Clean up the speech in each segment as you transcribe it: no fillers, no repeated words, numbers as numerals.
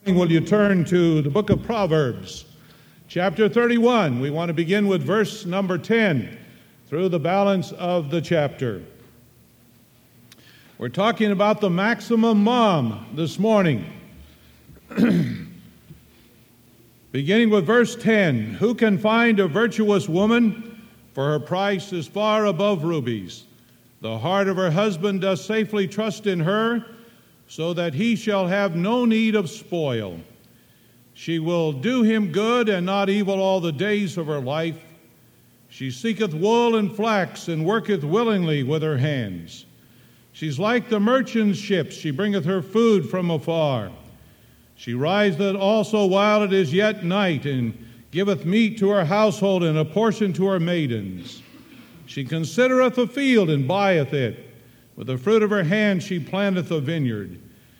Will you turn to the book of Proverbs, chapter 31. We want to begin with verse number 10 through the balance of the chapter. We're talking about the maximum mom this morning. Beginning with verse 10. Who can find a virtuous woman? For her price is far above rubies. The heart of her husband does safely trust in her, so that he shall have no need of spoil. She will do him good and not evil all the days of her life. She seeketh wool and flax, and worketh willingly with her hands. She's like the merchant's ships, she bringeth her food from afar. She riseth also while it is yet night, and giveth meat to her household, and a portion to her maidens. She considereth a field, and buyeth it. With the fruit of her hand she planteth a vineyard.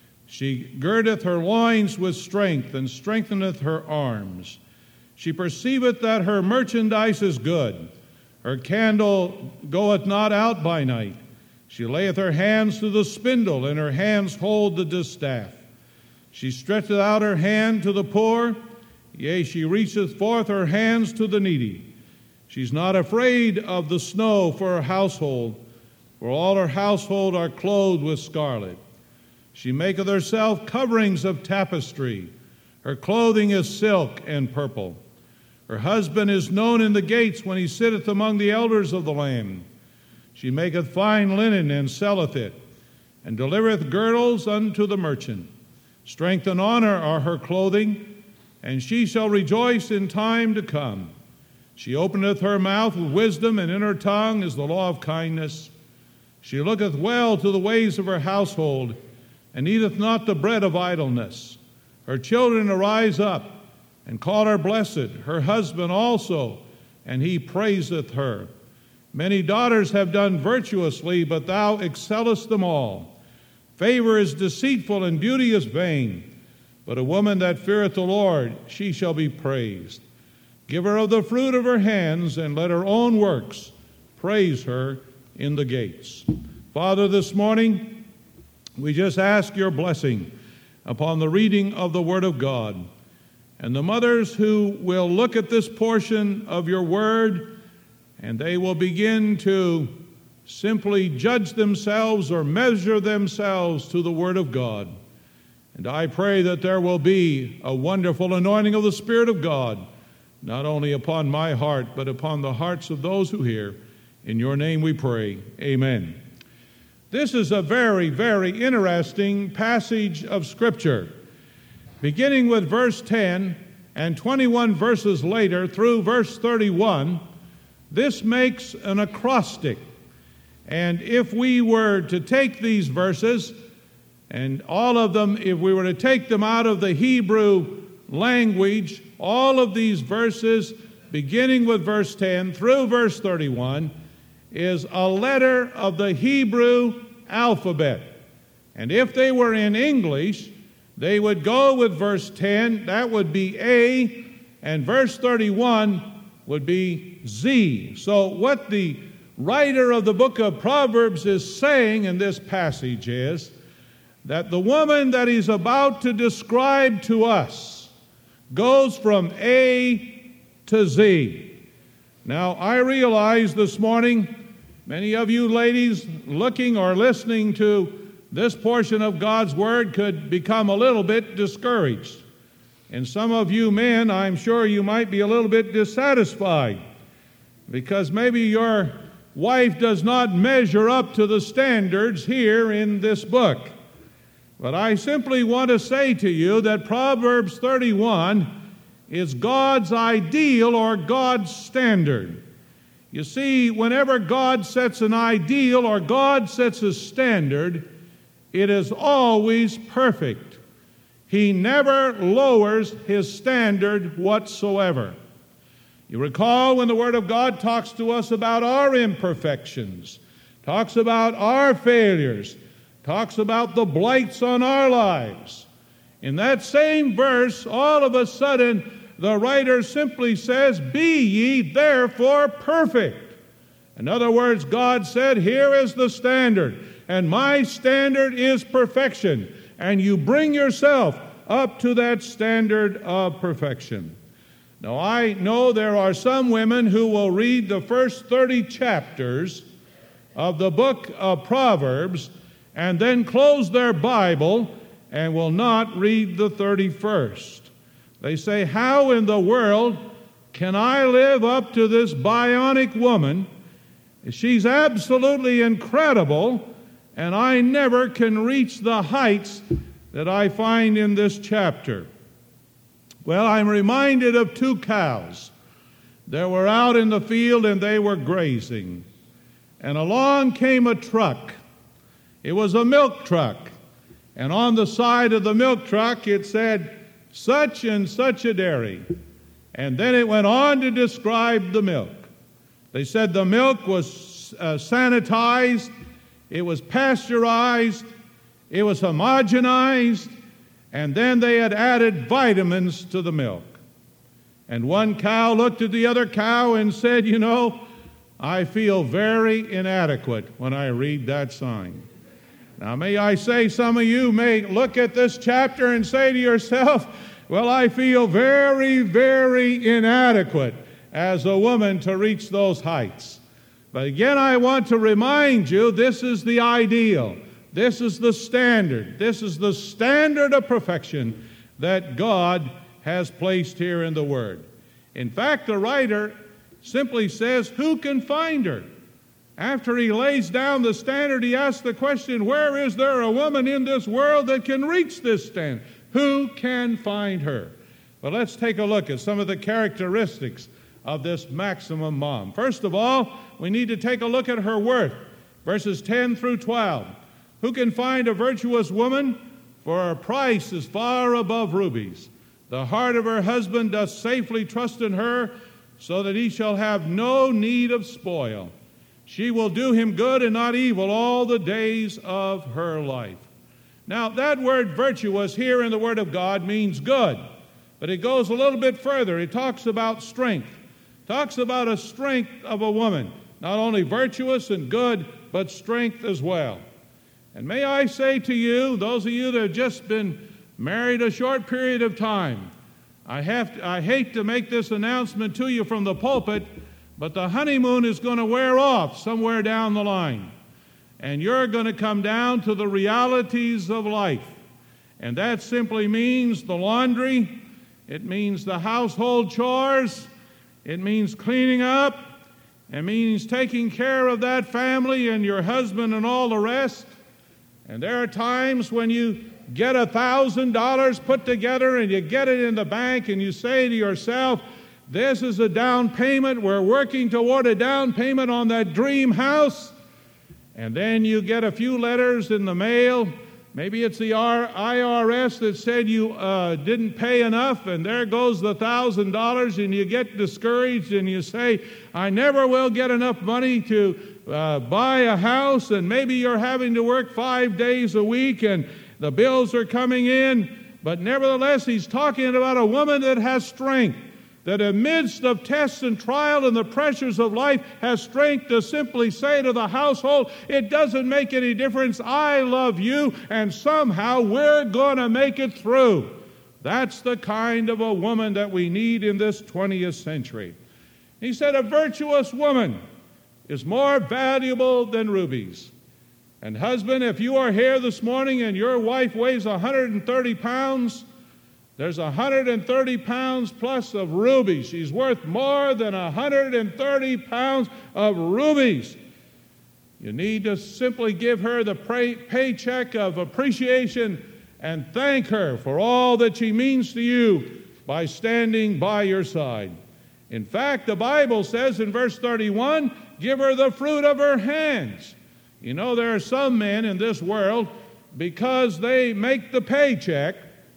She girdeth her loins with strength, and strengtheneth her arms. She perceiveth that her merchandise is good. Her candle goeth not out by night. She layeth her hands to the spindle, and her hands hold the distaff. She stretcheth out her hand to the poor, yea, she reacheth forth her hands to the needy. She's not afraid of the snow for her household, for all her household are clothed with scarlet. She maketh herself coverings of tapestry. Her clothing is silk and purple. Her husband is known in the gates when he sitteth among the elders of the land. She maketh fine linen and selleth it, and delivereth girdles unto the merchant. Strength and honor are her clothing, and she shall rejoice in time to come. She openeth her mouth with wisdom, and in her tongue is the law of kindness. She looketh well to the ways of her household, and eateth not the bread of idleness. Her children arise up, and call her blessed, her husband also, and he praiseth her. Many daughters have done virtuously, but thou excellest them all. Favor is deceitful, and beauty is vain. But a woman that feareth the Lord, she shall be praised. Give her of the fruit of her hands, and let her own works praise her in the gates. Father, this morning, we just ask your blessing upon the reading of the Word of God. And the mothers who will look at this portion of your Word, and they will begin to simply judge themselves or measure themselves to the Word of God. And I pray that there will be a wonderful anointing of the Spirit of God, not only upon my heart, but upon the hearts of those who hear. In your name we pray. Amen. This is a very, very interesting passage of Scripture. Beginning with verse 10 and 21 verses later through verse 31, this makes an acrostic. And if we were to take these verses, and all of them, if we were to take them out of the Hebrew language, all of these verses, beginning with verse 10 through verse 31, is a letter of the Hebrew alphabet. And if they were in English, they would go with verse 10, that would be A, and verse 31 would be Z. So what the writer of the book of Proverbs is saying in this passage is that the woman that he's about to describe to us goes from A to Z. Now, I realize this morning, many of you ladies looking or listening to this portion of God's Word could become a little bit discouraged. And some of you men, I'm sure you might be a little bit dissatisfied because maybe your wife does not measure up to the standards here in this book. But I simply want to say to you that Proverbs 31 is God's ideal or God's standard. You see, whenever God sets an ideal or God sets a standard, it is always perfect. He never lowers his standard whatsoever. You recall when the Word of God talks to us about our imperfections, talks about our failures, talks about the blights on our lives. In that same verse, all of a sudden, the writer simply says, "Be ye therefore perfect." In other words, God said, here is the standard, and my standard is perfection. And you bring yourself up to that standard of perfection. Now, I know there are some women who will read the first 30 chapters of the book of Proverbs and then close their Bible and will not read the 31st. They say, how in the world can I live up to this bionic woman? She's absolutely incredible, and I never can reach the heights that I find in this chapter. Well, I'm reminded of two cows that were out in the field and they were grazing. And along came a truck. It was a milk truck. And on the side of the milk truck it said, such and such a dairy. And then it went on to describe the milk. They said the milk was sanitized, it was pasteurized, it was homogenized, and then they had added vitamins to the milk. And one cow looked at the other cow and said, you know, I feel very inadequate when I read that sign. Now, may I say, some of you may look at this chapter and say to yourself, well, I feel very, very inadequate as a woman to reach those heights. But again, I want to remind you, this is the ideal. This is the standard. This is the standard of perfection that God has placed here in the Word. In fact, the writer simply says, who can find her? After he lays down the standard, he asks the question, where is there a woman in this world that can reach this standard? Who can find her? Well, let's take a look at some of the characteristics of this maximum mom. First of all, we need to take a look at her worth. Verses 10 through 12. Who can find a virtuous woman? For her price is far above rubies. The heart of her husband doth safely trust in her, so that he shall have no need of spoil. She will do him good and not evil all the days of her life. Now, that word virtuous here in the Word of God means good, but it goes a little bit further. It talks about strength. It talks about a strength of a woman, not only virtuous and good, but strength as well. And may I say to you, those of you that have just been married a short period of time, I hate to make this announcement to you from the pulpit, but the honeymoon is going to wear off somewhere down the line. And you're going to come down to the realities of life. And that simply means the laundry, it means the household chores, it means cleaning up, it means taking care of that family and your husband and all the rest. And there are times when you get $1,000 put together and you get it in the bank and you say to yourself, this is a down payment. We're working toward a down payment on that dream house. And then you get a few letters in the mail. Maybe it's the IRS that said you didn't pay enough, and there goes the $1,000, and you get discouraged and you say, I never will get enough money to buy a house, and maybe you're having to work 5 days a week and the bills are coming in. But nevertheless, he's talking about a woman that has strength, that amidst of tests and trial and the pressures of life has strength to simply say to the household, it doesn't make any difference, I love you, and somehow we're going to make it through. That's the kind of a woman that we need in this 20th century. He said, a virtuous woman is more valuable than rubies. And husband, if you are here this morning and your wife weighs 130 pounds, there's 130 pounds plus of rubies. She's worth more than 130 pounds of rubies. You need to simply give her the paycheck of appreciation and thank her for all that she means to you by standing by your side. In fact, the Bible says in verse 31, give her the fruit of her hands. You know, there are some men in this world, because they make the paycheck,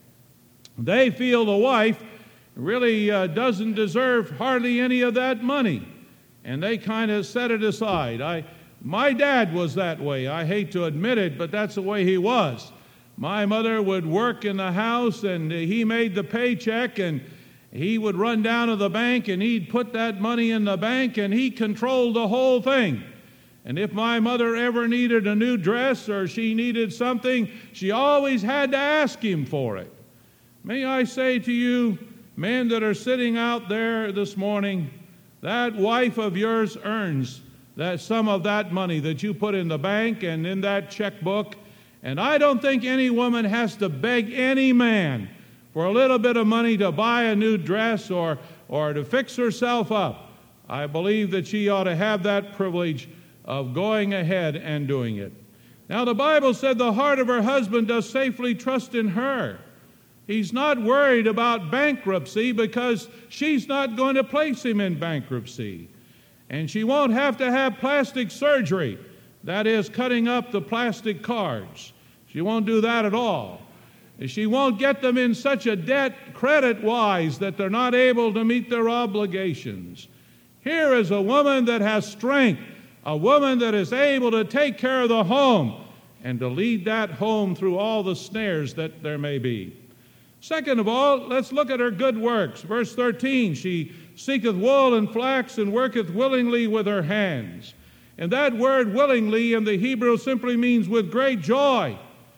they feel the wife really doesn't deserve hardly any of that money, and they kind of set it aside. My dad was that way. I hate to admit it, but that's the way he was. My mother would work in the house, and he made the paycheck, and he would run down to the bank, and he'd put that money in the bank, and he controlled the whole thing. And if my mother ever needed a new dress or she needed something, she always had to ask him for it. May I say to you, men that are sitting out there this morning, that wife of yours earns that some of that money that you put in the bank and in that checkbook. And I don't think any woman has to beg any man for a little bit of money to buy a new dress or to fix herself up. I believe that she ought to have that privilege of going ahead and doing it. Now, the Bible said the heart of her husband does safely trust in her. He's not worried about bankruptcy because she's not going to place him in bankruptcy. And she won't have to have plastic surgery, that is, cutting up the plastic cards. She won't do that at all. She won't get them in such a debt credit-wise that they're not able to meet their obligations. Here is a woman that has strength, a woman that is able to take care of the home and to lead that home through all the snares that there may be. Second of all, let's look at her good works. Verse 13, she seeketh wool and flax and worketh willingly with her hands. And that word willingly in the Hebrew simply means with great joy.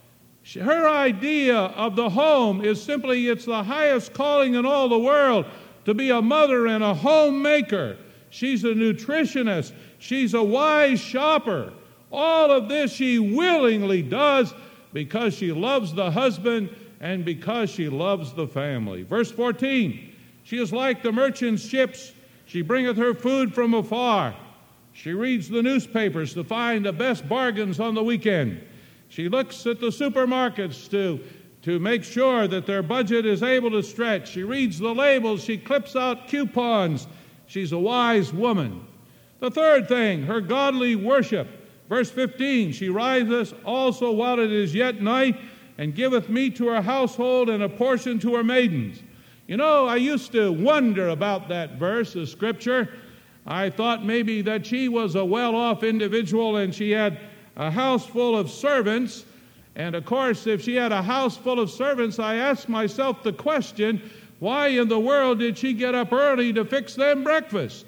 Her idea of the home is simply it's the highest calling in all the world, to be a mother and a homemaker. She's a nutritionist. She's a wise shopper. All of this she willingly does because she loves the husband and because she loves the family. Verse 14, she is like the merchant's ships. She bringeth her food from afar. She reads the newspapers to find the best bargains on the weekend. She looks at the supermarkets to make sure that their budget is able to stretch. She reads the labels. She clips out coupons. She's a wise woman. The third thing, her godly worship. Verse 15, she riseth also while it is yet night, and giveth meat to her household and a portion to her maidens. You know, I used to wonder about that verse of Scripture. I thought maybe that she was a well-off individual and she had a house full of servants. And of course, if she had a house full of servants, I asked myself the question, why in the world did she get up early to fix them breakfast?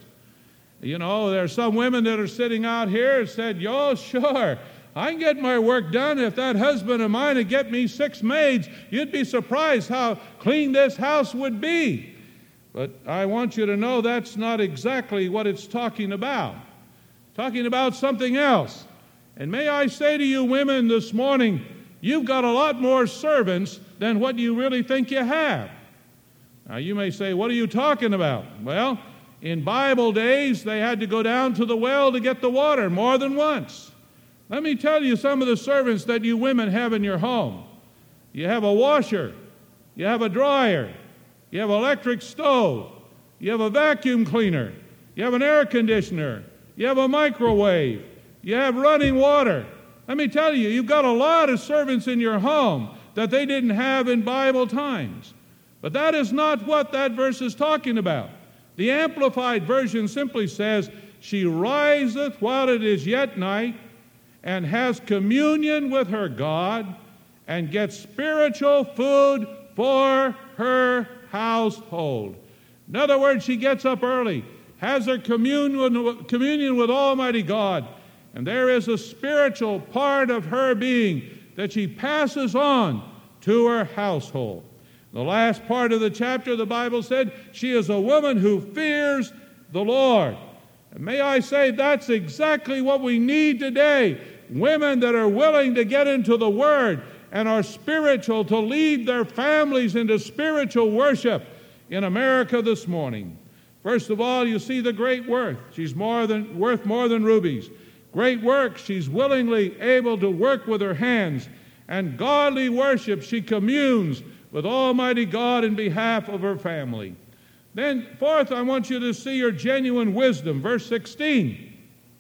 You know, there are some women that are sitting out here and said, "Yo, sure, I can get my work done. If that husband of mine would get me 6 maids, you'd be surprised how clean this house would be." But I want you to know that's not exactly what it's talking about. It's talking about something else. And may I say to you women this morning, you've got a lot more servants than what you really think you have. Now you may say, what are you talking about? Well, in Bible days, they had to go down to the well to get the water more than once. Let me tell you some of the servants that you women have in your home. You have a washer, you have a dryer, you have an electric stove, you have a vacuum cleaner, you have an air conditioner, you have a microwave, you have running water. Let me tell you, you've got a lot of servants in your home that they didn't have in Bible times. But that is not what that verse is talking about. The Amplified Version simply says, she riseth while it is yet night, and has communion with her God, and gets spiritual food for her household. In other words, she gets up early, has her communion with Almighty God, and there is a spiritual part of her being that she passes on to her household. The last part of the chapter, the Bible said, she is a woman who fears the Lord. And may I say, that's exactly what we need today. Women that are willing to get into the Word and are spiritual, to lead their families into spiritual worship in America this morning. First of all, you see the great worth. She's worth more than rubies. Great work, she's willingly able to work with her hands. And godly worship, she communes with Almighty God in behalf of her family. Then, fourth, I want you to see her genuine wisdom. Verse 16.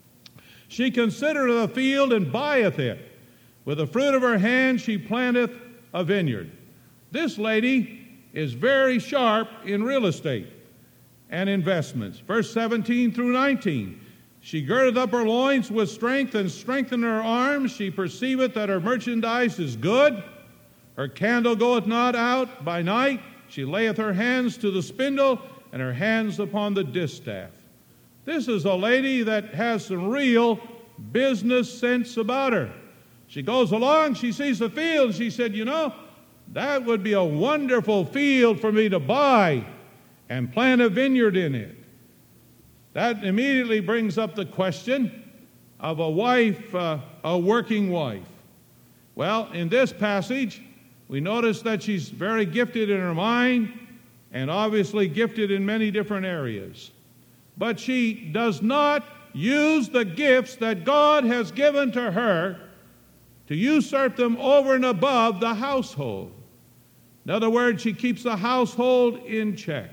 She considereth a field and buyeth it. With the fruit of her hand she planteth a vineyard. This lady is very sharp in real estate and investments. Verse 17 through 19. She girdeth up her loins with strength and strengthened her arms. She perceiveth that her merchandise is good. Her candle goeth not out by night. She layeth her hands to the spindle, and her hands upon the distaff. This is a lady that has some real business sense about her. She goes along, she sees the field, she said, you know, That would be a wonderful field for me to buy and plant a vineyard in it. That immediately brings up the question of a wife, a working wife. Well, in this passage, we notice that she's very gifted in her mind and obviously gifted in many different areas. But she does not use the gifts that God has given to her to usurp them over and above the household. In other words, she keeps the household in check.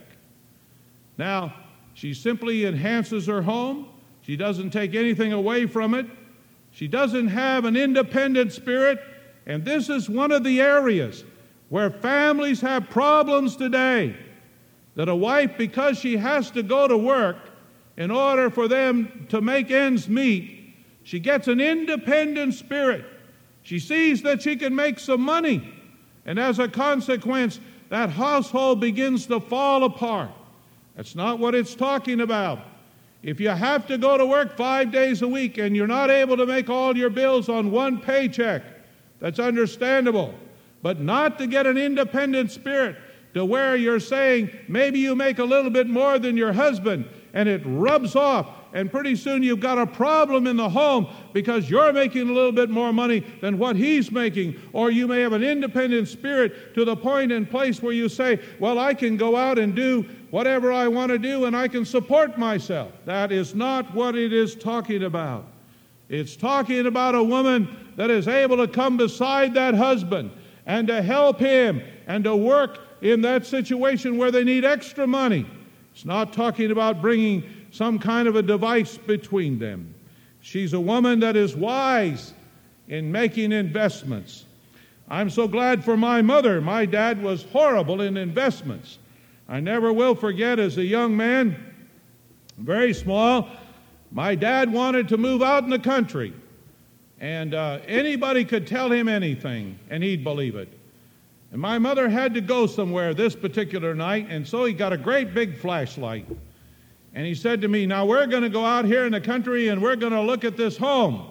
Now, she simply enhances her home. She doesn't take anything away from it. She doesn't have an independent spirit. And this is one of the areas where families have problems today. That a wife, because she has to go to work in order for them to make ends meet, she gets an independent spirit. She sees that she can make some money. And as a consequence, that household begins to fall apart. That's not what it's talking about. If you have to go to work 5 days a week and you're not able to make all your bills on one paycheck, that's understandable. But not to get an independent spirit to where you're saying maybe you make a little bit more than your husband and it rubs off, and pretty soon you've got a problem in the home because you're making a little bit more money than what he's making. Or you may have an independent spirit to the point and place where you say, well, I can go out and do whatever I want to do and I can support myself. That is not what it is talking about. It's talking about a woman that is able to come beside that husband and to help him and to work in that situation where they need extra money. It's not talking about bringing some kind of a device between them. She's a woman that is wise in making investments. I'm so glad for my mother. My dad was horrible in investments. I never will forget, as a young man, very small, my dad wanted to move out in the country. And anybody could tell him anything, and he'd believe it. And my mother had to go somewhere this particular night, and so he got a great big flashlight. And he said to me, now we're going to go out here in the country and we're going to look at this home.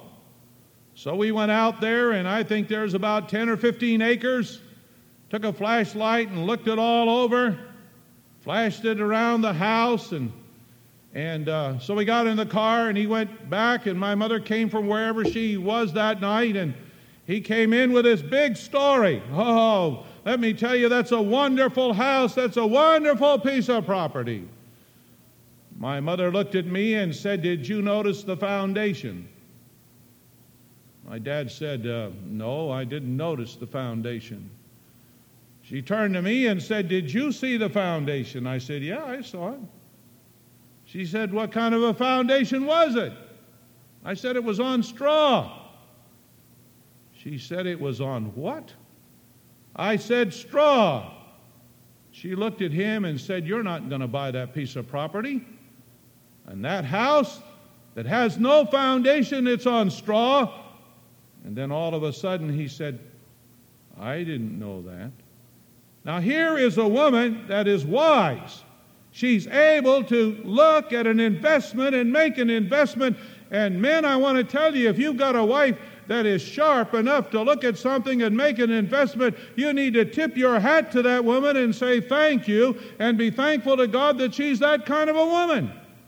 So we went out there, and I think there's about 10 or 15 acres. Took a flashlight and looked it all over, flashed it around the house, and so we got in the car and he went back, and my mother came from wherever she was that night, and he came in with this big story. Oh, let me tell you, that's a wonderful house. That's a wonderful piece of property. My mother looked at me and said, did you notice the foundation? My dad said, no, I didn't notice the foundation. She turned to me and said, did you see the foundation? I said, yeah, I saw it. She said, what kind of a foundation was it? I said, it was on straw. She said, it was on what? I said, straw. She looked at him and said, you're not going to buy that piece of property. And that house that has no foundation, it's on straw. And then all of a sudden he said, I didn't know that. Now here is a woman that is wise. She's able to look at an investment and make an investment. And men, I want to tell you, if you've got a wife that is sharp enough to look at something and make an investment, you need to tip your hat to that woman and say thank you and be thankful to God that she's that kind of a woman.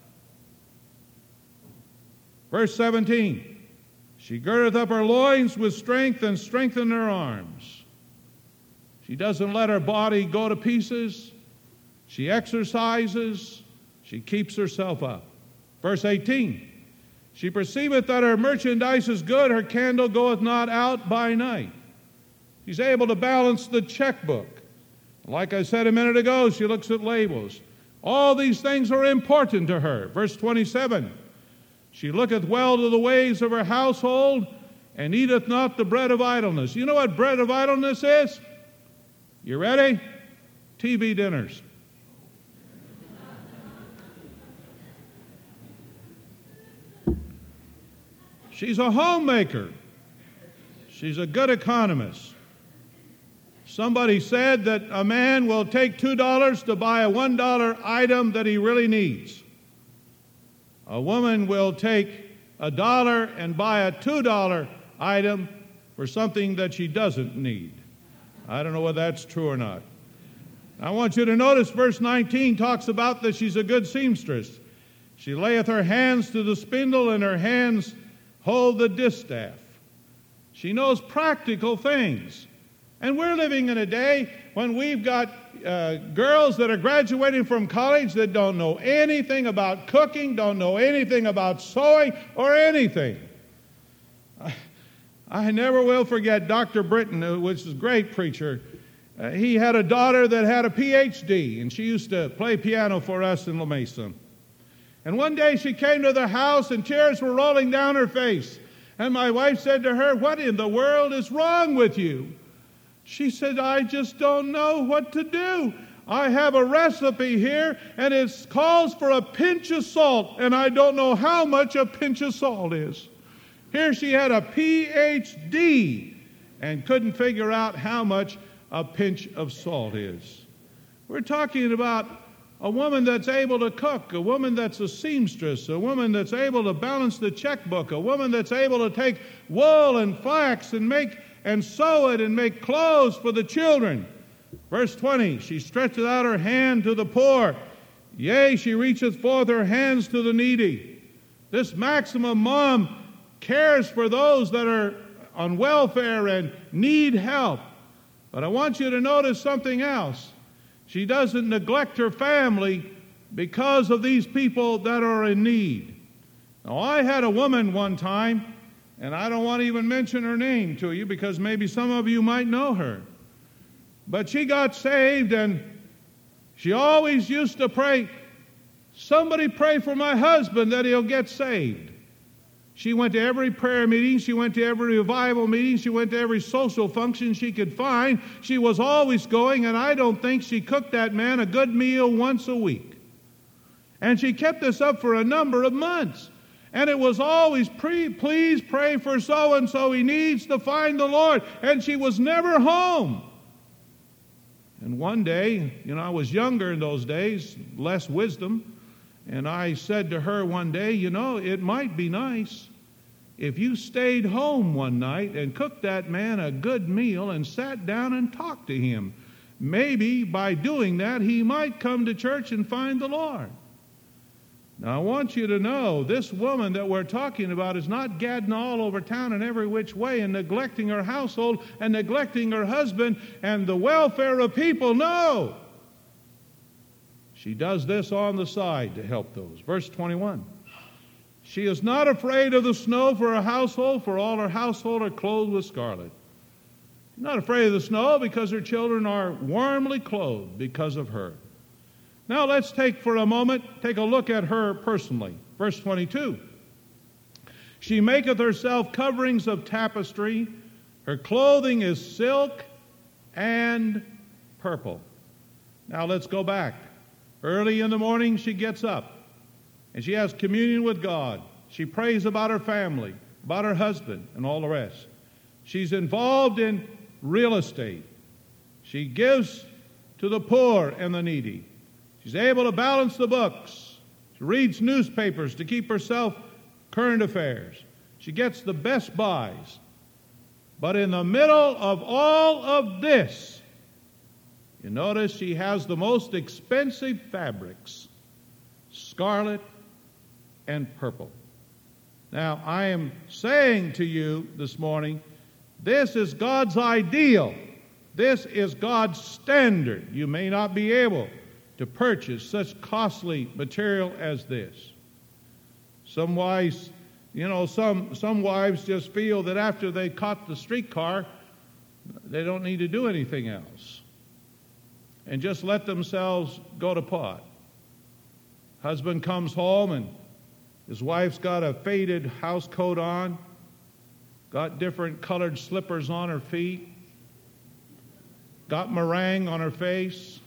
Verse 17, she girdeth up her loins with strength and strengthened her arms. She doesn't let her body go to pieces. She exercises. She keeps herself up. Verse 18, she perceiveth that her merchandise is good, her candle goeth not out by night. She's able to balance the checkbook. Like I said a minute ago, she looks at labels. All these things are important to her. Verse 27, she looketh well to the ways of her household, and eateth not the bread of idleness. You know what bread of idleness is? You ready? TV dinners. She's a homemaker. She's a good economist. Somebody said that a man will take $2 to buy a $1 item that he really needs. A woman will take $1 and buy a $2 item for something that she doesn't need. I don't know whether that's true or not. I want you to notice verse 19 talks about that she's a good seamstress. She layeth her hands to the spindle, and her hands hold the distaff. She knows practical things. And we're living in a day when we've got girls that are graduating from college that don't know anything about cooking, don't know anything about sewing or anything. I never will forget Dr. Britton, which is a great preacher. He had a daughter that had a Ph.D., and she used to play piano for us in La Mesa. And one day she came to the house, and tears were rolling down her face. And my wife said to her, "What in the world is wrong with you?" She said, "I just don't know what to do. I have a recipe here, and it calls for a pinch of salt, and I don't know how much a pinch of salt is." Here she had a Ph.D. and couldn't figure out how much a pinch of salt is. We're talking about a woman that's able to cook, a woman that's a seamstress, a woman that's able to balance the checkbook, a woman that's able to take wool and flax and sew it and make clothes for the children. Verse 20, she stretcheth out her hand to the poor. Yea, she reacheth forth her hands to the needy. This Maximum mom cares for those that are on welfare and need help. But I want you to notice something else. She doesn't neglect her family because of these people that are in need. Now, I had a woman one time, and I don't want to even mention her name to you because maybe some of you might know her. But she got saved, and she always used to pray, "Somebody pray for my husband that he'll get saved." She went to every prayer meeting. She went to every revival meeting. She went to every social function she could find. She was always going, and I don't think she cooked that man a good meal once a week. And she kept this up for a number of months. And it was always, "Please pray for so-and-so. He needs to find the Lord." And she was never home. And one day, I was younger in those days, less wisdom. And I said to her one day, "It might be nice if you stayed home one night and cooked that man a good meal and sat down and talked to him. Maybe by doing that, he might come to church and find the Lord." Now, I want you to know, this woman that we're talking about is not gadding all over town in every which way and neglecting her household and neglecting her husband and the welfare of people. No! She does this on the side to help those. Verse 21. She is not afraid of the snow for her household, for all her household are clothed with scarlet. She's not afraid of the snow because her children are warmly clothed because of her. Now let's take a look at her personally. Verse 22. She maketh herself coverings of tapestry. Her clothing is silk and purple. Now let's go back. Early in the morning she gets up and she has communion with God. She prays about her family, about her husband, and all the rest. She's involved in real estate. She gives to the poor and the needy. She's able to balance the books. She reads newspapers to keep herself current affairs. She gets the best buys. But in the middle of all of this, you notice she has the most expensive fabrics, scarlet and purple. Now, I am saying to you this morning, this is God's ideal. This is God's standard. You may not be able to purchase such costly material as this. Some wives, some wives just feel that after they caught the streetcar, they don't need to do anything else and just let themselves go to pot. Husband comes home and his wife's got a faded house coat on, got different colored slippers on her feet, got meringue on her face.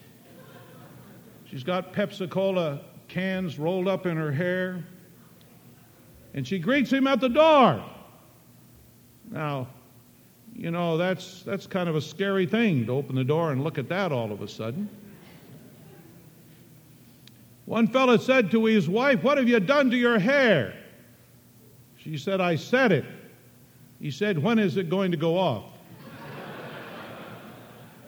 She's got Pepsi-Cola cans rolled up in her hair. And she greets him at the door. Now, that's kind of a scary thing to open the door and look at that all of a sudden. One fellow said to his wife, "What have you done to your hair?" She said, "I set it." He said, "When is it going to go off?"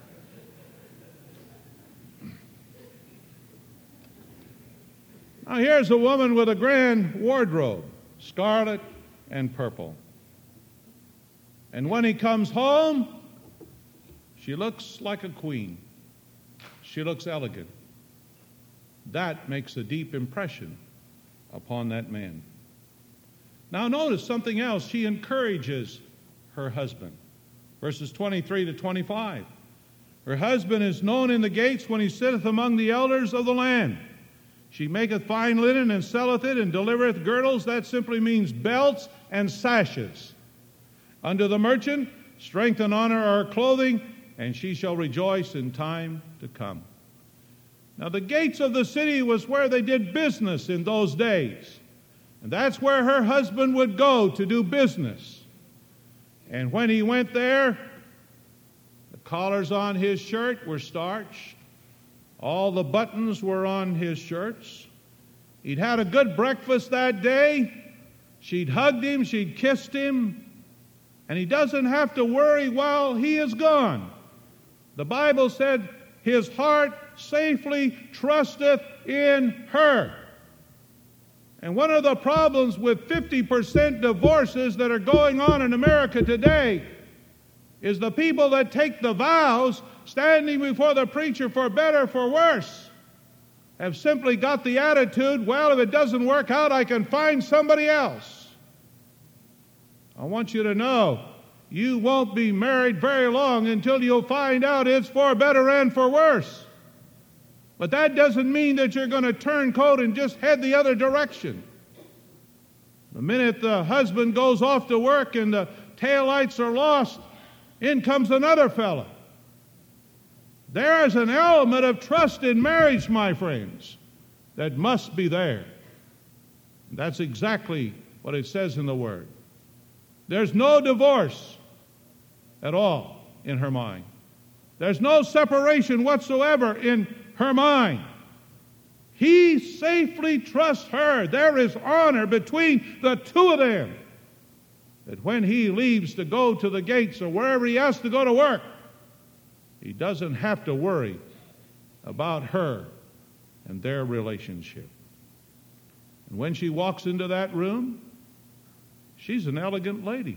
Now here's a woman with a grand wardrobe, scarlet and purple. And when he comes home, she looks like a queen. She looks elegant. That makes a deep impression upon that man. Now notice something else. She encourages her husband. Verses 23 to 25. Her husband is known in the gates when he sitteth among the elders of the land. She maketh fine linen and selleth it, and delivereth girdles. That simply means belts and sashes. Unto the merchant, strength and honor are her clothing, and she shall rejoice in time to come. Now the gates of the city was where they did business in those days. And that's where her husband would go to do business. And when he went there, the collars on his shirt were starched. All the buttons were on his shirts. He'd had a good breakfast that day. She'd hugged him, she'd kissed him, and he doesn't have to worry while he is gone. The Bible said his heart safely trusteth in her. And one of the problems with 50% divorces that are going on in America today is the people that take the vows standing before the preacher for better, for worse, have simply got the attitude, well, if it doesn't work out, I can find somebody else. I want you to know, you won't be married very long until you'll find out it's for better and for worse. But that doesn't mean that you're going to turn coat and just head the other direction. The minute the husband goes off to work and the taillights are lost, in comes another fella. There is an element of trust in marriage, my friends, that must be there. That's exactly what it says in the Word. There's no divorce at all in her mind. There's no separation whatsoever in her mind. He safely trusts her. There is honor between the two of them. That when he leaves to go to the gates or wherever he has to go to work, he doesn't have to worry about her and their relationship. And when she walks into that room, she's an elegant lady.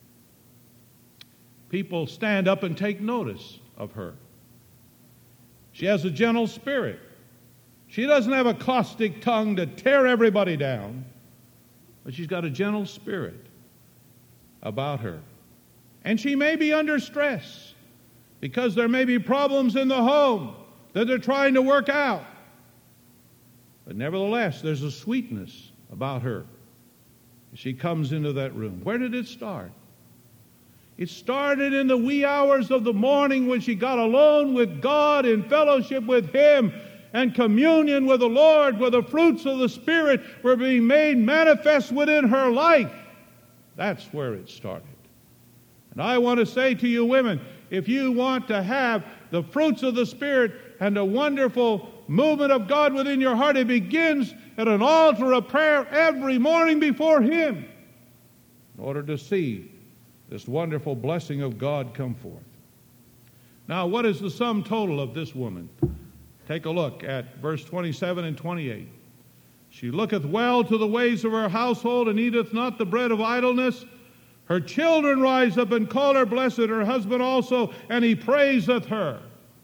People stand up and take notice of her. She has a gentle spirit. She doesn't have a caustic tongue to tear everybody down, but she's got a gentle spirit about her. And she may be under stress because there may be problems in the home that they're trying to work out. But nevertheless, there's a sweetness about her as she comes into that room. Where did it start? It started in the wee hours of the morning when she got alone with God in fellowship with Him and communion with the Lord, where the fruits of the Spirit were being made manifest within her life. That's where it started. And I want to say to you women, if you want to have the fruits of the Spirit and a wonderful movement of God within your heart, it begins at an altar of prayer every morning before Him in order to see this wonderful blessing of God come forth. Now, what is the sum total of this woman? Take a look at verse 27 and 28. She looketh well to the ways of her household, and eateth not the bread of idleness. Her children rise up and call her blessed, her husband also, and he praiseth her.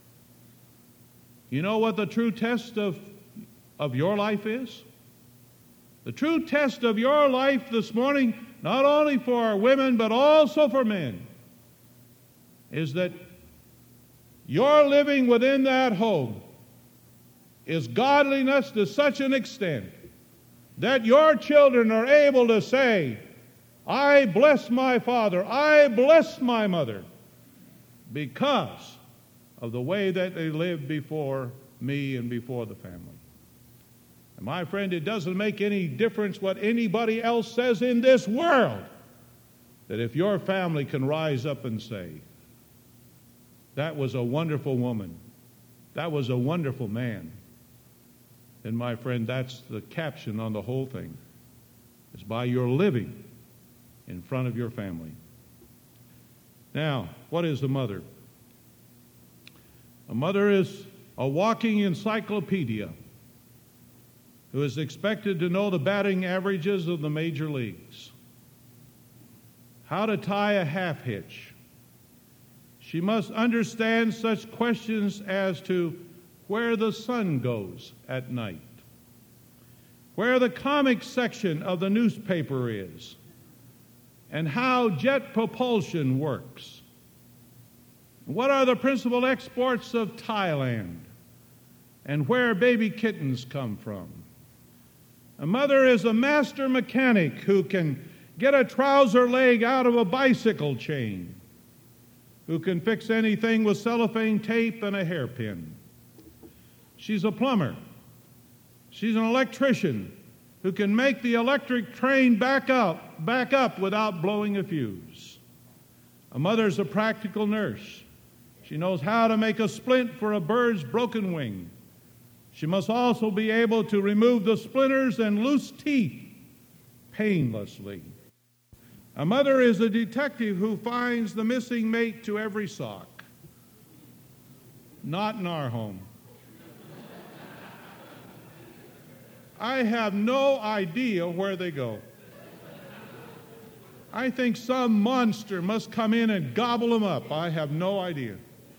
You know what the true test of your life is? The true test of your life this morning, not only for women but also for men, is that your living within that home is godliness to such an extent that your children are able to say, I bless my father, I bless my mother, because of the way that they lived before me and before the family. And my friend, it doesn't make any difference what anybody else says in this world, that if your family can rise up and say, that was a wonderful woman, that was a wonderful man, then my friend, that's the caption on the whole thing. It's by your living in front of your family. Now, what is a mother? A mother is a walking encyclopedia. who is expected to know the batting averages of the major leagues, how to tie a half hitch. She must understand such questions as to where the sun goes at night, where the comic section of the newspaper is, and how jet propulsion works. What are the principal exports of Thailand, and where baby kittens come from? A mother is a master mechanic who can get a trouser leg out of a bicycle chain, who can fix anything with cellophane tape and a hairpin. She's a plumber. She's an electrician who can make the electric train back up without blowing a fuse. A mother's a practical nurse. She knows how to make a splint for a bird's broken wing. She must also be able to remove the splinters and loose teeth painlessly. A mother is a detective who finds the missing mate to every sock. Not in our home. I have no idea where they go. I think some monster must come in and gobble them up. I have no idea.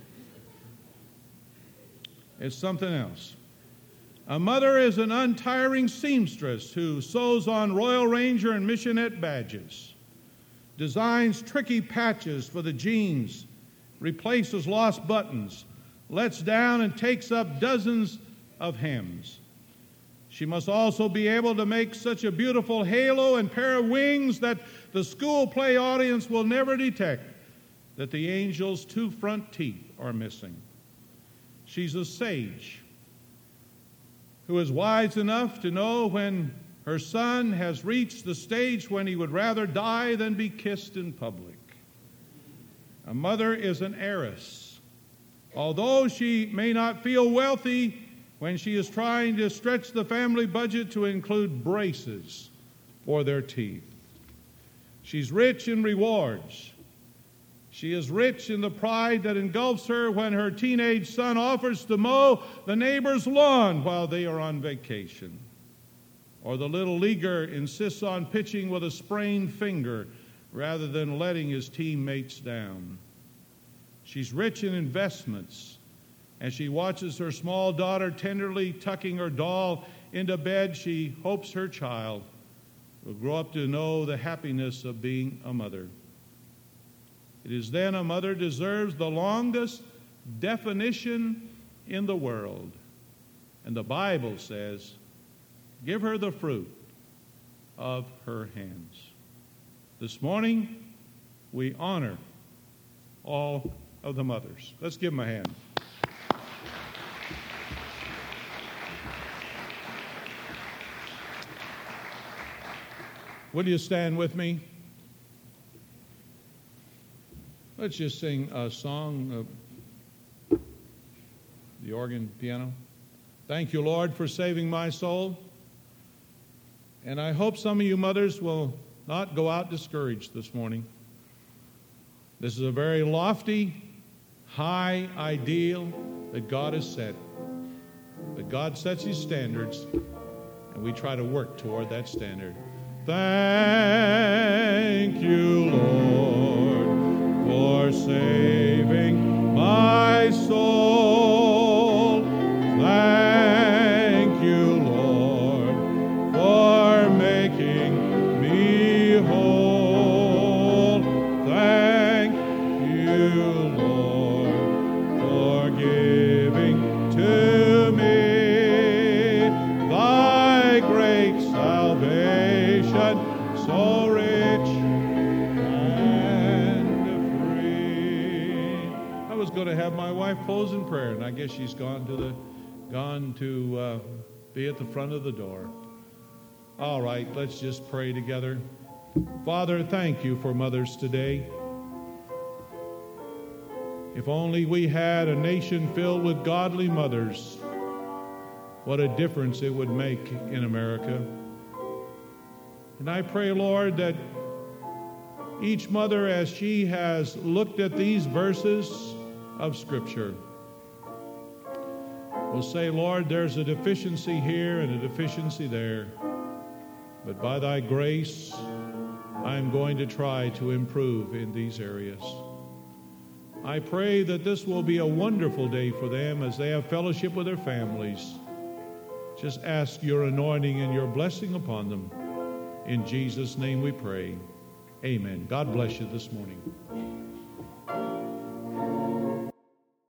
It's something else. A mother is an untiring seamstress who sews on Royal Ranger and Missionette badges, designs tricky patches for the jeans, replaces lost buttons, lets down and takes up dozens of hems. She must also be able to make such a beautiful halo and pair of wings that the school play audience will never detect that the angel's 2 front teeth are missing. She's a sage who is wise enough to know when her son has reached the stage when he would rather die than be kissed in public. A mother is an heiress. Although she may not feel wealthy when she is trying to stretch the family budget to include braces for their teeth. She's rich in rewards. She is rich in the pride that engulfs her when her teenage son offers to mow the neighbor's lawn while they are on vacation. Or the little leaguer insists on pitching with a sprained finger rather than letting his teammates down. She's rich in investments. As she watches her small daughter tenderly tucking her doll into bed, she hopes her child will grow up to know the happiness of being a mother. It is then a mother deserves the longest definition in the world. And the Bible says, give her the fruit of her hands. This morning, we honor all of the mothers. Let's give them a hand. Will you stand with me? Let's just sing a song of the organ, piano. Thank you, Lord, for saving my soul. And I hope some of you mothers will not go out discouraged this morning. This is a very lofty, high ideal that God has set. But God sets His standards, and we try to work toward that standard. Thank you, Lord, for saving my soul. Thank you, Lord, for making me whole. Thank you, Lord, for giving to me thy great salvation, so rich and free. I was going to have my wife close in prayer, and I guess she's gone to be at the front of the door. All right, let's just pray together. Father, thank you for mothers today. If only we had a nation filled with godly mothers, what a difference it would make in America. And I pray, Lord, that each mother, as she has looked at these verses of Scripture, will say, Lord, there's a deficiency here and a deficiency there, but by thy grace, I'm going to try to improve in these areas. I pray that this will be a wonderful day for them as they have fellowship with their families. Just ask your anointing and your blessing upon them. In Jesus' name we pray. Amen. God bless you this morning.